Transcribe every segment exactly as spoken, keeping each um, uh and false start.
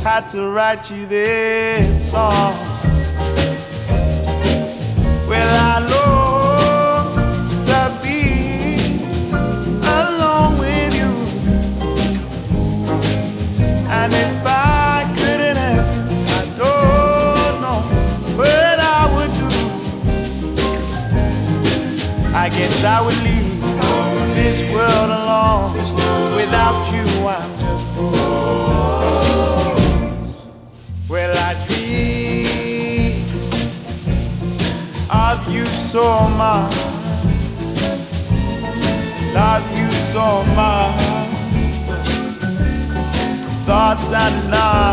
had to write you this song. Well, I long to be alone with you, and if I couldn't have you, I don't know what I would do. I guess I would leave this world alone, 'cause without you I'm just broke. Well, I dream of you so much, love you so much, thoughts are not.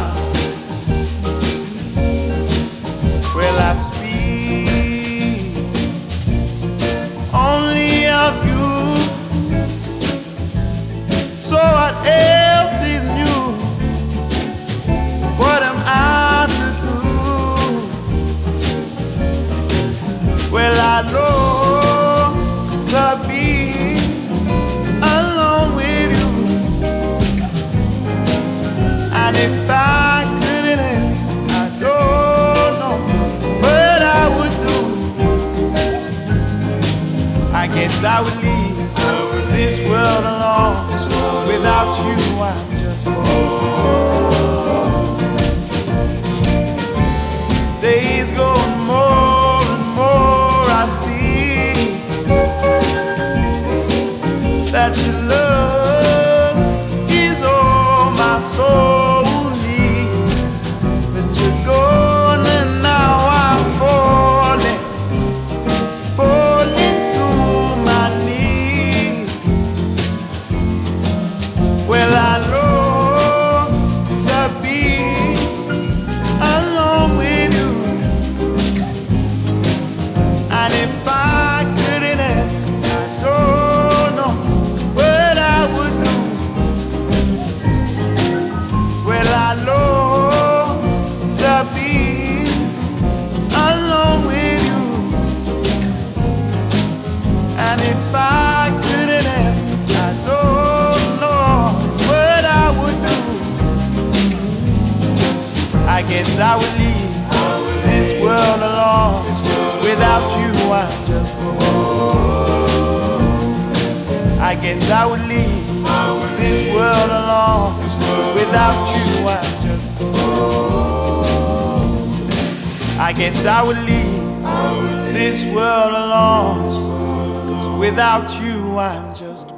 Well, I speak only of you, so what else is new? What am I to do? Well, I long to be alone with you, and if I couldn't have you, I don't know what I would do. I guess I would leave this world alone, 'cause without you I'm just bored. Days go more and more, I see that your love is all my soul needs. But you're gone and now I'm falling, falling to my knees. Well, I long to be alone with you, and if I couldn't have you, I don't know what I would do. Well, I long to be alone with you, and if I couldn't have you, I don't know what I would do. I guess I would leave this world alone, 'cause without you I'm just broke. I guess I would leave this world alone, 'cause without you I'm just broke. I guess I would leave this world alone, 'cause without you I'm just broke.